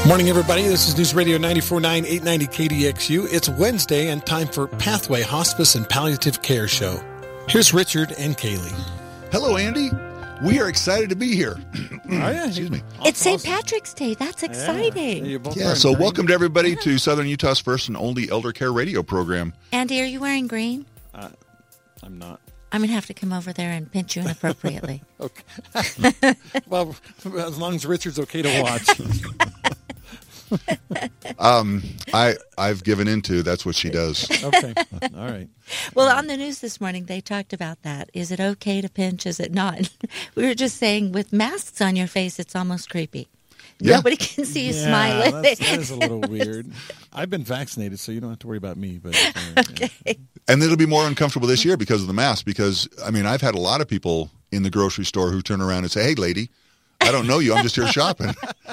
Morning, everybody. This is News Radio 94.9, 890 KDXU. It's Wednesday and time for Pathway Hospice and Palliative Care Show. Here's Richard and Kaylee. Hello, Andy. We are excited to be here. Excuse me. It's St. Patrick's Day. That's exciting. Yeah, so welcome to everybody to Southern Utah's first and only elder care radio program. Andy, are you wearing green? I'm not. I'm going to have to come over there and pinch you inappropriately. Okay. Well, as long as Richard's okay to watch. I've given into that's what she does. Okay. All right. Well, on the news this morning, they talked about that. Is it okay to pinch? Is it not? We were just saying with masks on your face, it's almost creepy. Yeah. Nobody can see you smiling. That is a little weird. I've been vaccinated, so you don't have to worry about me. But okay. Yeah. And it'll be more uncomfortable this year because of the mask. Because, I mean, I've had a lot of people in the grocery store who turn around and say, "Hey, lady, I don't know you. I'm just here shopping."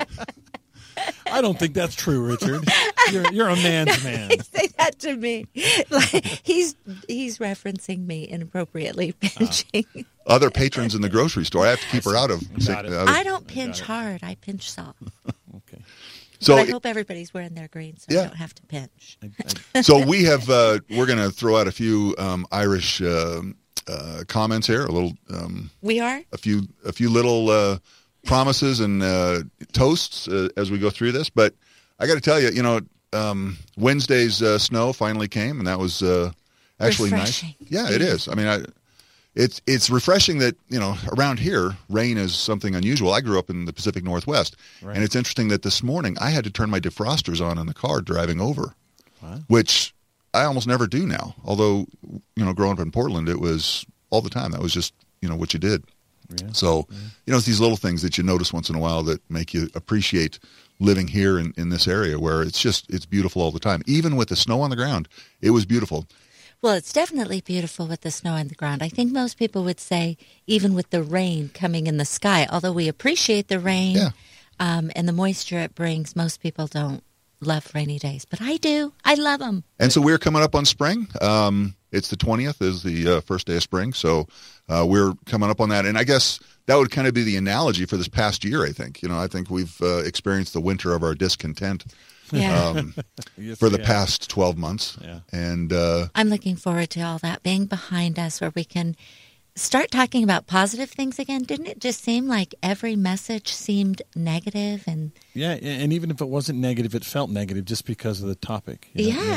I don't think that's true, Richard. You're a man's man. Say that to me. Like, he's referencing me inappropriately pinching. Other patrons in the grocery store, I have to keep her out of. I don't pinch hard. I pinch soft. Okay. So but I hope everybody's wearing their green so I don't have to pinch. So we have. We're going to throw out a few Irish comments here. A little. We are a few little. Promises and toasts as we go through this, but I got to tell you, Wednesday's snow finally came, and that was actually refreshing. Nice. Yeah, it is. I mean, it's refreshing that around here rain is something unusual. I grew up in the Pacific Northwest, and it's interesting that this morning I had to turn my defrosters on in the car driving over, which I almost never do now. Although growing up in Portland, it was all the time. That was just what you did. Yeah. So, it's these little things that you notice once in a while that make you appreciate living here in this area where it's beautiful all the time. Even with the snow on the ground, it was beautiful. Well, it's definitely beautiful with the snow on the ground. I think most people would say even with the rain coming in the sky, although we appreciate the rain and the moisture it brings, most people don't love rainy days. But I do. I love them. And so we're coming up on spring. It's the 20th is the first day of spring, so we're coming up on that. And I guess that would kind of be the analogy for this past year, I think. I think we've experienced the winter of our discontent for the past 12 months. Yeah. And I'm looking forward to all that being behind us where we can start talking about positive things again. Didn't it just seem like every message seemed negative? And even if it wasn't negative, it felt negative just because of the topic.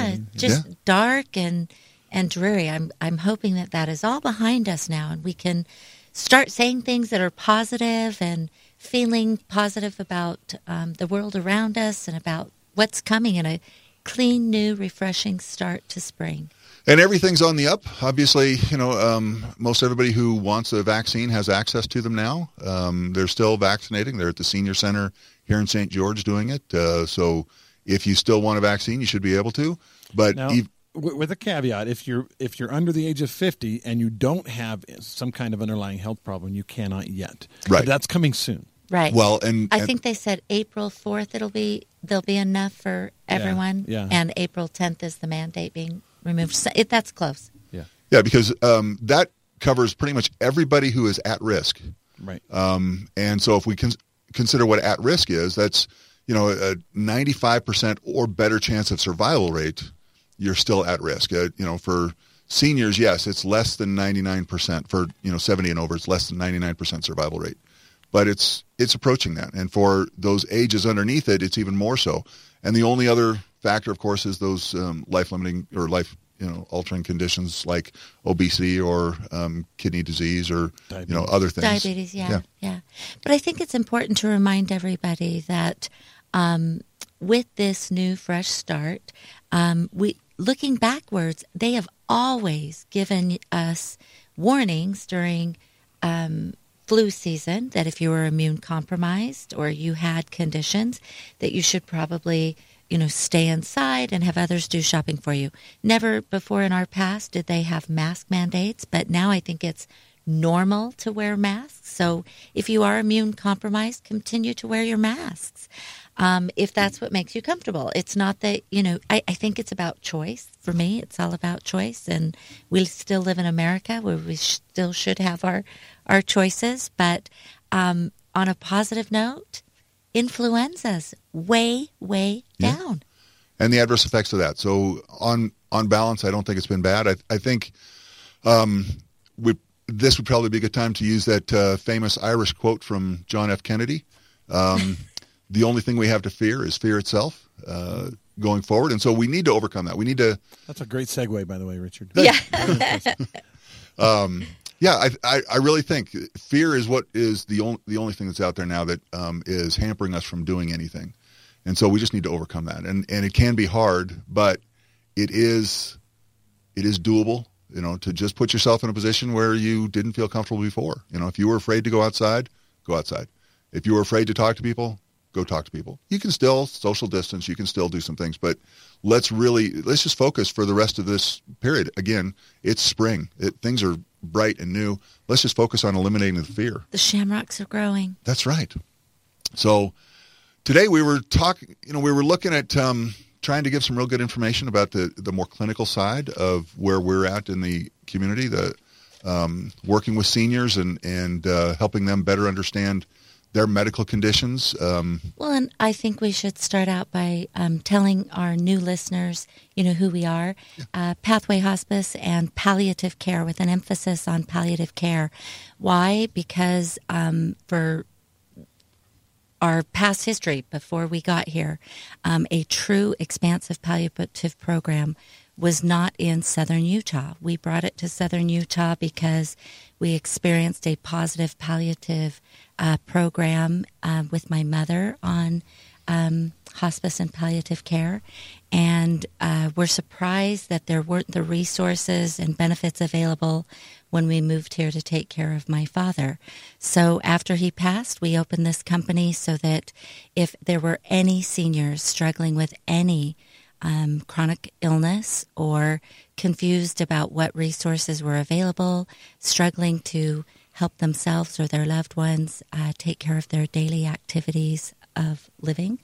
Dark and dreary. I'm hoping that is all behind us now, and we can start saying things that are positive and feeling positive about the world around us and about what's coming in a clean, new, refreshing start to spring. And everything's on the up. Obviously, most everybody who wants a vaccine has access to them now. They're still vaccinating. They're at the senior center here in St. George doing it. So if you still want a vaccine, you should be able to. But now, with a caveat, if you're under the age of 50 and you don't have some kind of underlying health problem, you cannot yet. Right. But that's coming soon. Right. Well, I think they said April 4th there'll be enough for everyone. Yeah. And April 10th is the mandate being removed. So that's close. Yeah. Yeah, because that covers pretty much everybody who is at risk. Right. And so if we consider what at risk is, that's a 95% or better chance of survival rate. You're still at risk. For seniors, yes, it's less than 99%. For 70 and over, it's less than 99% survival rate. But it's approaching that. And for those ages underneath it, it's even more so. And the only other factor, of course, is those life-limiting or life-altering conditions like obesity or kidney disease or other things. Diabetes, yeah. But I think it's important to remind everybody that with this new fresh start, looking backwards, they have always given us warnings during flu season that if you were immune compromised or you had conditions that you should probably stay inside and have others do shopping for you. Never before in our past did they have mask mandates, but now I think it's normal to wear masks. So if you are immune compromised, continue to wear your masks. If that's what makes you comfortable. It's not that, I think it's about choice. For me, it's all about choice. And we still live in America where we still should have our choices. But on a positive note, influenza's way down. And the adverse effects of that. So on balance, I don't think it's been bad. I think this would probably be a good time to use that famous Irish quote from John F. Kennedy. The only thing we have to fear is fear itself going forward. And so we need to overcome that. We need to... That's a great segue, by the way, Richard. Yeah. I really think fear is what is the only thing that's out there now that is hampering us from doing anything. And so we just need to overcome that. And it can be hard, but it is doable, to just put yourself in a position where you didn't feel comfortable before. If you were afraid to go outside, go outside. If you were afraid to talk to people, go talk to people. You can still social distance. You can still do some things, but let's just focus for the rest of this period. Again, it's spring. Things are bright and new. Let's just focus on eliminating the fear. The shamrocks are growing. That's right. So today we were talking, we were looking at trying to give some real good information about the more clinical side of where we're at in the community, the working with seniors and helping them better understand their medical conditions. Well, and I think we should start out by telling our new listeners, who we are. Pathway Hospice and Palliative Care, with an emphasis on palliative care. Why? Because for our past history before we got here, a true expansive palliative program was not in southern Utah. We brought it to southern Utah because we experienced a positive palliative program with my mother on hospice and palliative care, and we're surprised that there weren't the resources and benefits available when we moved here to take care of my father. So after he passed, we opened this company so that if there were any seniors struggling with any chronic illness or confused about what resources were available, struggling to help themselves or their loved ones take care of their daily activities of living,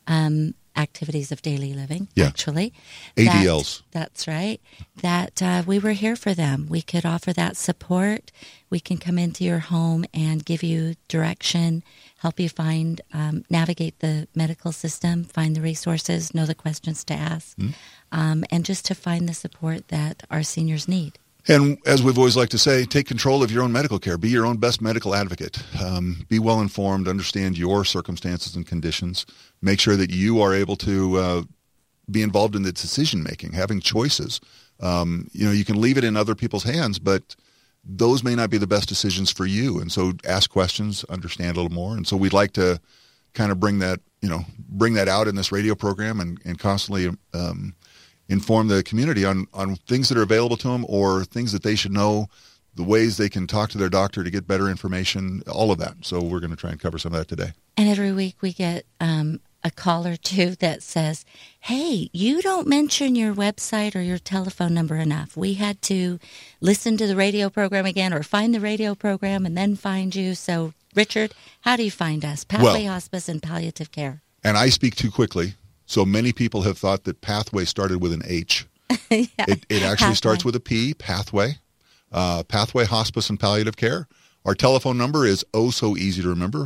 actually. ADLs. That's right. That we were here for them. We could offer that support. We can come into your home and give you direction, help you find, navigate the medical system, find the resources, know the questions to ask, and just to find the support that our seniors need. And as we've always liked to say, take control of your own medical care. Be your own best medical advocate. Be well informed, understand your circumstances and conditions. Make sure that you are able to be involved in the decision making, having choices. You can leave it in other people's hands, but those may not be the best decisions for you. And so ask questions, understand a little more. And so we'd like to kind of bring that out in this radio program and constantly inform the community on things that are available to them or things that they should know, the ways they can talk to their doctor to get better information, all of that. So we're going to try and cover some of that today. And every week we get a call or two that says, hey, you don't mention your website or your telephone number enough. We had to listen to the radio program again or find the radio program and then find you. So, Richard, how do you find us? Pathway Hospice and Palliative Care. And I speak too quickly. So many people have thought that Pathway started with an H. Yeah, it actually starts with a P, Pathway. Pathway Hospice and Palliative Care. Our telephone number is oh so easy to remember,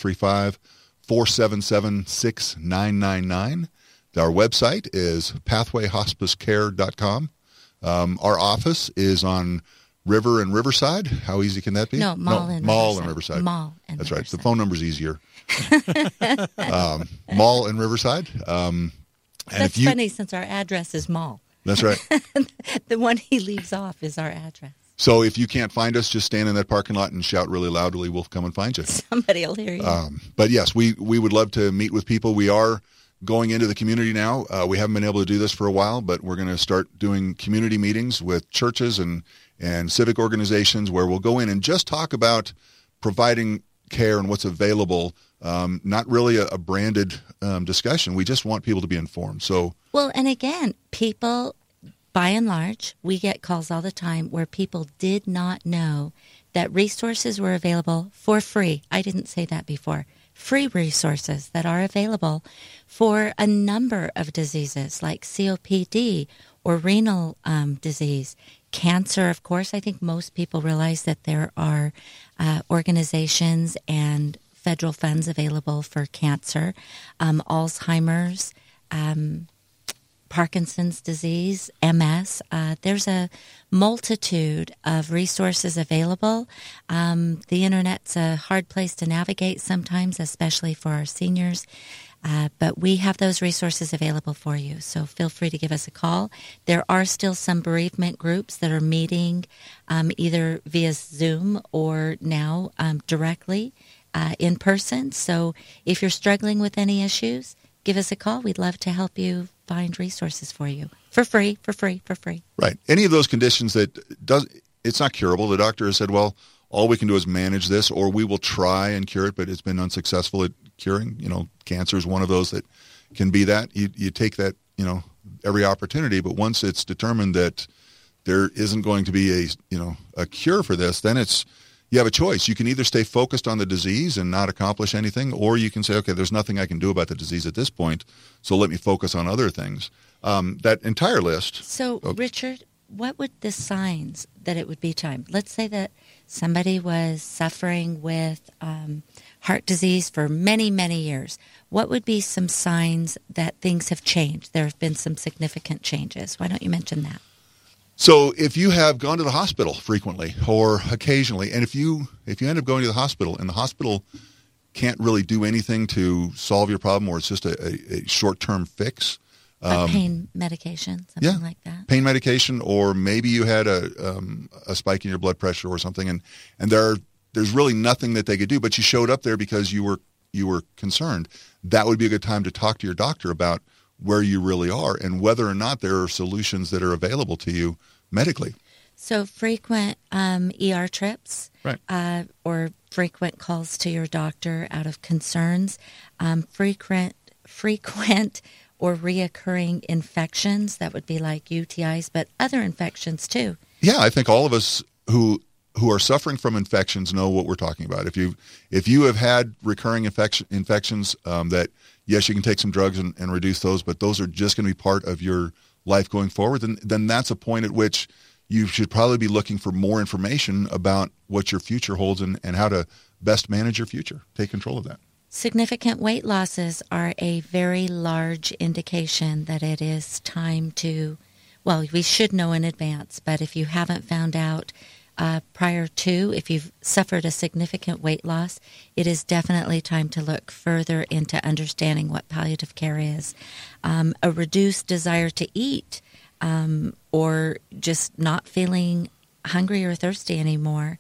435-477-6999. Our website is pathwayhospicecare.com. Our office is on River and Riverside. How easy can that be? No, Mall and Riverside. Mall and That's Riverside. Right. The phone number's easier. Mall and Riverside. That's funny since our address is Mall. That's right. The one he leaves off is our address. So if you can't find us, just stand in that parking lot and shout really loudly. We'll come and find you. Somebody will hear you. But yes, we would love to meet with people. We are going into the community now. We haven't been able to do this for a while, but we're going to start doing community meetings with churches and civic organizations where we'll go in and just talk about providing care and what's available. Not really a branded discussion. We just want people to be informed. Well, and again, people, by and large, we get calls all the time where people did not know that resources were available for free. I didn't say that before. Free resources that are available for a number of diseases like COPD or renal disease. Cancer, of course. I think most people realize that there are organizations and federal funds available for cancer, Alzheimer's, Parkinson's disease, MS. There's a multitude of resources available. The Internet's a hard place to navigate sometimes, especially for our seniors. But we have those resources available for you, so feel free to give us a call. There are still some bereavement groups that are meeting either via Zoom or now directly in person. So if you're struggling with any issues, give us a call. We'd love to help you find resources for you for free. Right. Any of those conditions that it's not curable. The doctor has said, well, all we can do is manage this, or we will try and cure it, but it's been unsuccessful at curing. Cancer is one of those that can be that. You take that, every opportunity, but once it's determined that there isn't going to be a cure for this, then you have a choice. You can either stay focused on the disease and not accomplish anything, or you can say, okay, there's nothing I can do about the disease at this point, so let me focus on other things. That entire list. So, Richard, what would the signs that it would be time? Let's say that somebody was suffering with heart disease for many, many years. What would be some signs that things have changed? There have been some significant changes. Why don't you mention that? So if you have gone to the hospital frequently or occasionally, and if you end up going to the hospital and the hospital can't really do anything to solve your problem, or it's just a short-term fix. Pain medication, something like that. Pain medication, or maybe you had a spike in your blood pressure or something, and there's really nothing that they could do, but you showed up there because you were concerned. That would be a good time to talk to your doctor about where you really are and whether or not there are solutions that are available to you medically. So frequent ER trips, right, or frequent calls to your doctor out of concerns, frequent or reoccurring infections, that would be like UTIs, but other infections too. Yeah, I think all of us who are suffering from infections know what we're talking about. If you have had recurring infections, that yes, you can take some drugs and reduce those, but those are just going to be part of your life going forward, then that's a point at which you should probably be looking for more information about what your future holds and how to best manage your future. Take control of that. Significant weight losses are a very large indication that it is time to, well, we should know in advance, but if you haven't found out prior to, if you've suffered a significant weight loss, it is definitely time to look further into understanding what palliative care is. A reduced desire to eat, or just not feeling hungry or thirsty anymore.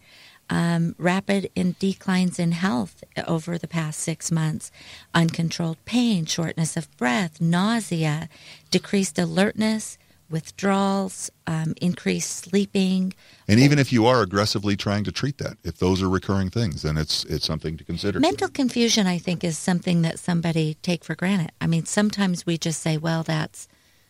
Rapid declines in health over the past 6 months, uncontrolled pain, shortness of breath, nausea, decreased alertness, withdrawals, increased sleeping. And even if you are aggressively trying to treat that, if those are recurring things, then it's something to consider. Mental confusion, I think, is something that somebody take for granted. I mean, sometimes we just say, well, that's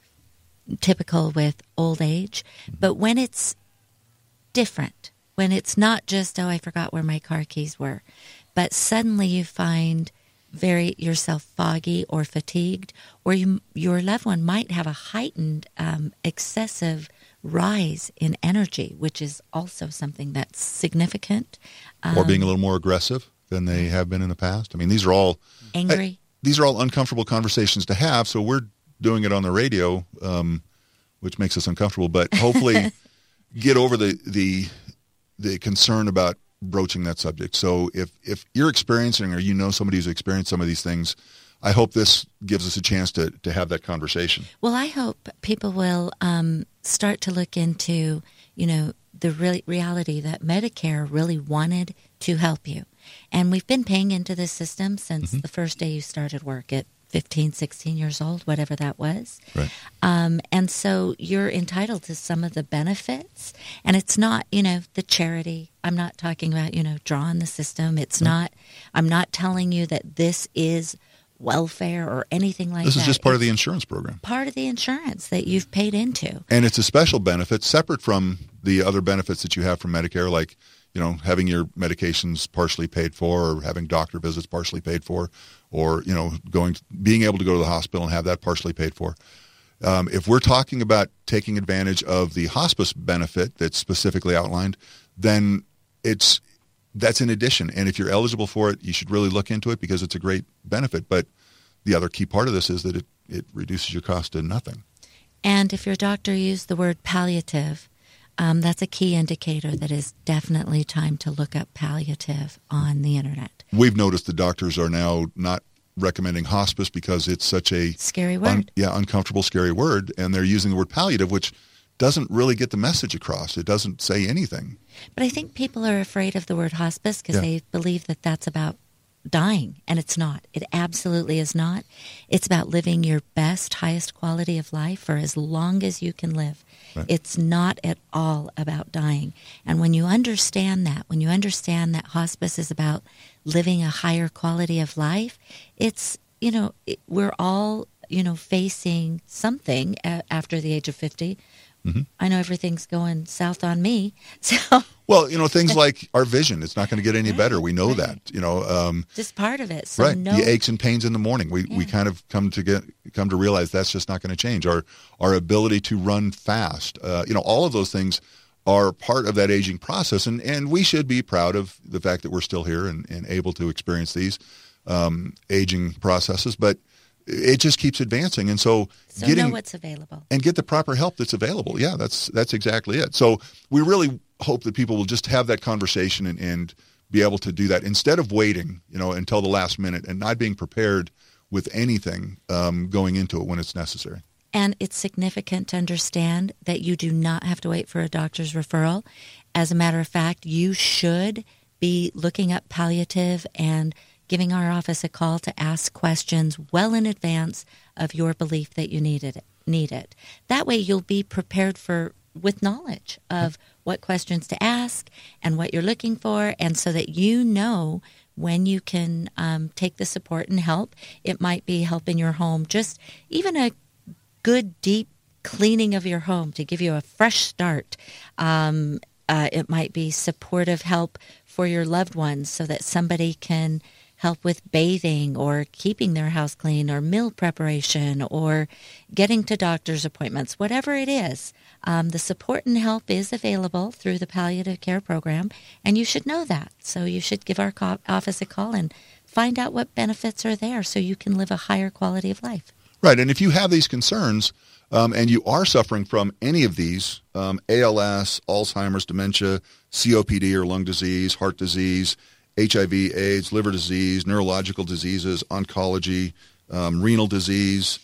typical with old age. But when it's different, when it's not just, oh, I forgot where my car keys were, but suddenly you find yourself foggy or fatigued, or your loved one might have a heightened, excessive rise in energy, which is also something that's significant. Or being a little more aggressive than they have been in the past. I mean, these are all angry. These are all uncomfortable conversations to have, so we're doing it on the radio, which makes us uncomfortable, but hopefully get over the concern about broaching that subject. So if you're experiencing, or you know somebody who's experienced some of these things, I hope this gives us a chance to have that conversation. Well, I hope people will start to look into, the reality that Medicare really wanted to help you. And we've been paying into this system since the first day you started work at 15, 16 years old, whatever that was. Right. And so you're entitled to some of the benefits. And it's not, the charity. I'm not talking about, drawing the system. It's not, I'm not telling you that this is welfare or anything like that. This is just part of the insurance program. Part of the insurance that you've paid into. And it's a special benefit separate from the other benefits that you have from Medicare, like, having your medications partially paid for, or having doctor visits partially paid for, or, being able to go to the hospital and have that partially paid for. If we're talking about taking advantage of the hospice benefit that's specifically outlined, then that's in addition. And if you're eligible for it, you should really look into it because it's a great benefit. But the other key part of this is that it reduces your cost to nothing. And if your doctor used the word palliative, that's a key indicator that it's definitely time to look up palliative on the internet. We've noticed the doctors are now not recommending hospice because it's such a scary word. Uncomfortable, scary word. And they're using the word palliative, which doesn't really get the message across. It doesn't say anything. But I think people are afraid of the word hospice because they believe that that's about dying, and it's not. It absolutely is not. It's about living your best, highest quality of life for as long as you can live. Right. It's not at all about dying. And when you understand that hospice is about living a higher quality of life, it's, we're all, facing something after the age of 50. Mm-hmm. I know everything's going south on me. So, well, things like our vision, it's not going to get any better. We know that, just part of it. So the aches and pains in the morning. We kind of come to realize that's just not going to change. Our ability to run fast, all of those things are part of that aging process. And we should be proud of the fact that we're still here and able to experience these aging processes. But it just keeps advancing, and so know what's available and get the proper help that's available. Yeah, that's exactly it. So we really hope that people will just have that conversation and be able to do that instead of waiting, until the last minute and not being prepared with anything going into it when it's necessary. And it's significant to understand that you do not have to wait for a doctor's referral. As a matter of fact, you should be looking up palliative and giving our office a call to ask questions well in advance of your belief that you need it. That way you'll be prepared with knowledge of what questions to ask and what you're looking for, and so that when you can take the support and help. It might be help in your home, just even a good deep cleaning of your home to give you a fresh start. It might be supportive help for your loved ones so that somebody can help with bathing or keeping their house clean or meal preparation or getting to doctor's appointments, whatever it is. The support and help is available through the palliative care program, and you should know that. So you should give our office a call and find out what benefits are there so you can live a higher quality of life. Right, and if you have these concerns and you are suffering from any of these, ALS, Alzheimer's, dementia, COPD or lung disease, heart disease, HIV, AIDS, liver disease, neurological diseases, oncology, renal disease,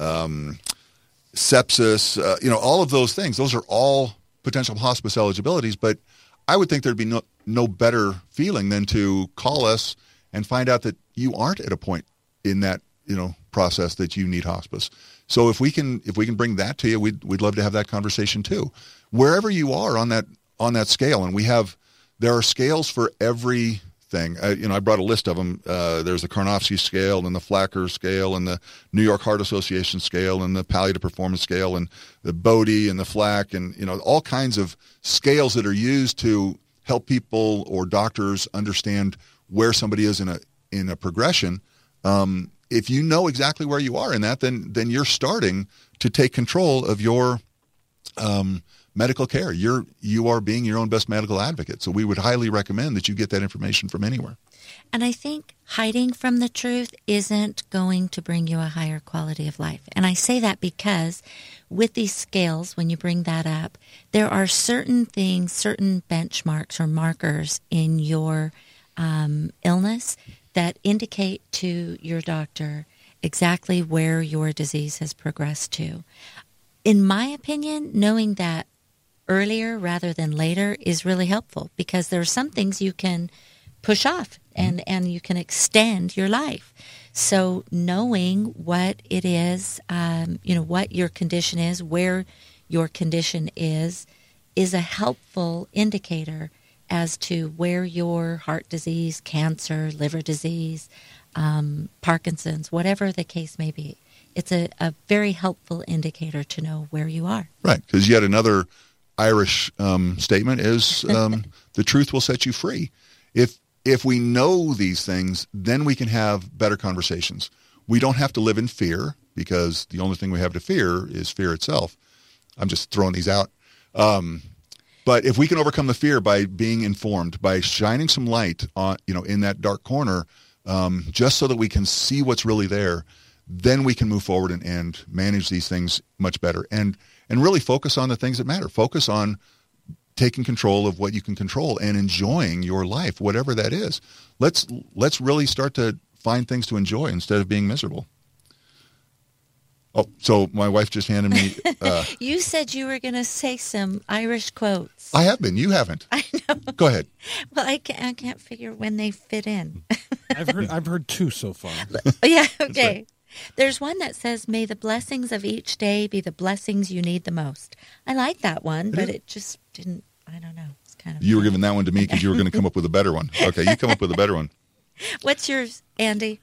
sepsis, all of those things. Those are all potential hospice eligibilities, but I would think there'd be no better feeling than to call us and find out that you aren't at a point in that, process that you need hospice. So if we can bring that to you, we'd love to have that conversation too. Wherever you are on that scale, and there are scales for every thing. I brought a list of them. There's the Karnofsky scale and the Flacker scale and the New York Heart Association scale and the Palliative Performance scale and the Bodie and the FLAC and, all kinds of scales that are used to help people or doctors understand where somebody is in a progression. If you know exactly where you are in that, then you're starting to take control of your medical care. You are being your own best medical advocate. So we would highly recommend that you get that information from anywhere. And I think hiding from the truth isn't going to bring you a higher quality of life. And I say that because with these scales, when you bring that up, there are certain things, certain benchmarks or markers in your illness that indicate to your doctor exactly where your disease has progressed to. In my opinion, knowing that earlier rather than later is really helpful because there are some things you can push off and you can extend your life. So knowing what it is, what your condition is, where your condition is a helpful indicator as to where your heart disease, cancer, liver disease, Parkinson's, whatever the case may be. It's a very helpful indicator to know where you are. Right, because yet another Irish statement is the truth will set you free. If we know these things, then we can have better conversations. We don't have to live in fear because the only thing we have to fear is fear itself. I'm just throwing these out. But if we can overcome the fear by being informed, by shining some light on, in that dark corner, just so that we can see what's really there, then we can move forward and manage these things much better and really focus on the things that matter. Focus on taking control of what you can control and enjoying your life, whatever that is. Let's really start to find things to enjoy instead of being miserable. Oh, so my wife just handed me... you said you were going to say some Irish quotes. I have been. You haven't. I know. Go ahead. Well, I can't figure when they fit in. I've heard two so far. Yeah, okay. Right. There's one that says, may the blessings of each day be the blessings you need the most. I like that one, but it just didn't, I don't know. It's kind of... You were giving that one to me because you were going to come up with a better one. Okay, you come up with a better one. What's yours, Andy?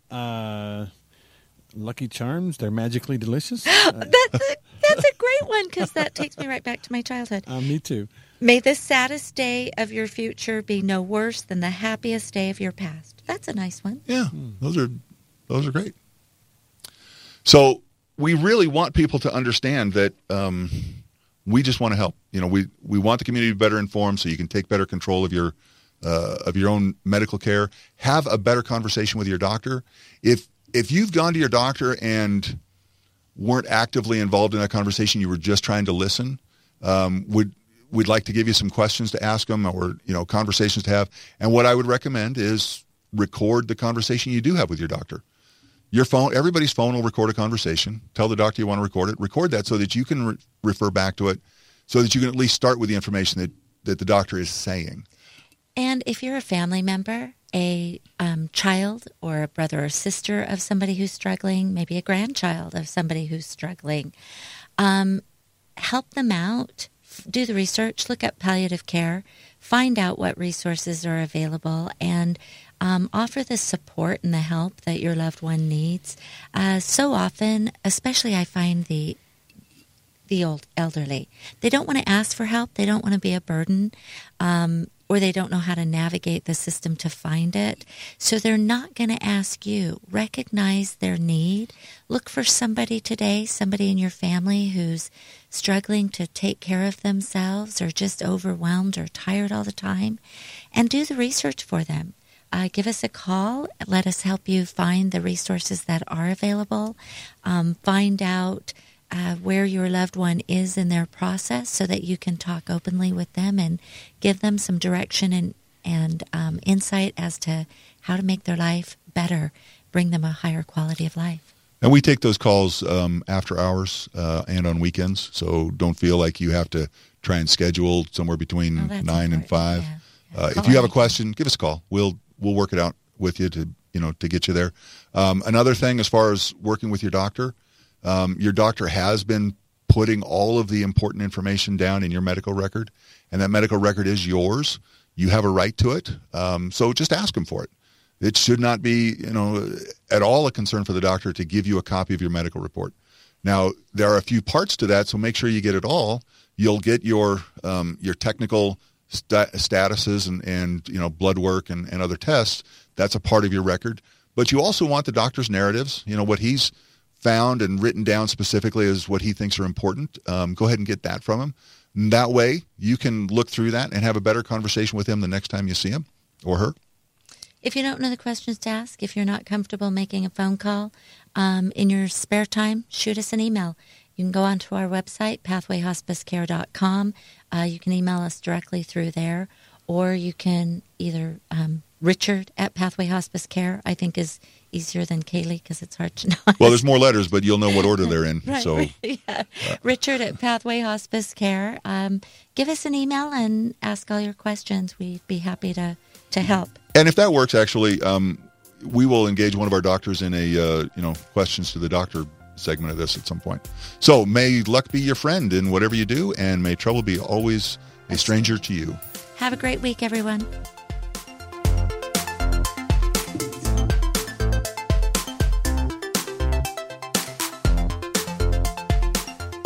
Lucky Charms, they're magically delicious. That's a great one because that takes me right back to my childhood. Me too. May the saddest day of your future be no worse than the happiest day of your past. That's a nice one. Yeah, those are great. So we really want people to understand that we just want to help. We want the community to be better informed so you can take better control of your own medical care. Have a better conversation with your doctor. If you've gone to your doctor and weren't actively involved in that conversation, you were just trying to listen, we'd like to give you some questions to ask them or, conversations to have. And what I would recommend is record the conversation you do have with your doctor. Your phone, everybody's phone will record a conversation. Tell the doctor you want to record it. Record that so that you can refer back to it so that you can at least start with the information that the doctor is saying. And if you're a family member, a child or a brother or sister of somebody who's struggling, maybe a grandchild of somebody who's struggling, help them out, do the research, look up palliative care, find out what resources are available, and offer the support and the help that your loved one needs. So often, especially I find the old elderly, they don't want to ask for help, they don't want to be a burden, or they don't know how to navigate the system to find it. So they're not going to ask you. Recognize their need. Look for somebody today, somebody in your family who's struggling to take care of themselves or just overwhelmed or tired all the time, and do the research for them. Give us a call. Let us help you find the resources that are available. Find out where your loved one is in their process so that you can talk openly with them and give them some direction and insight as to how to make their life better, bring them a higher quality of life. And we take those calls after hours and on weekends, so don't feel like you have to try and schedule somewhere between 9 and 5. Yeah. If you have a question, give us a call. We'll work it out with you to get you there. Another thing as far as working with your doctor has been putting all of the important information down in your medical record, and that medical record is yours. You have a right to it, so just ask him for it. It should not be, at all a concern for the doctor to give you a copy of your medical report. Now, there are a few parts to that, so make sure you get it all. You'll get your technical statuses and blood work and other tests. That's a part of your record. But you also want the doctor's narratives, what he's found and written down specifically as what he thinks are important. Go ahead and get that from him. And that way, you can look through that and have a better conversation with him the next time you see him or her. If you don't know the questions to ask, if you're not comfortable making a phone call, in your spare time, shoot us an email. You can go onto our website, pathwayhospicecare.com. You can email us directly through there, or you can either Richard at Pathway Hospice Care, I think is easier than Kaylee because it's hard to know. Well, there's more letters, but you'll know what order they're in. Right, so, yeah. Richard at Pathway Hospice Care. Give us an email and ask all your questions. We'd be happy to help. And if that works, actually, we will engage one of our doctors in a questions to the doctor segment of this at some point. So may luck be your friend in whatever you do, and may trouble be always a stranger to you. Have a great week, everyone.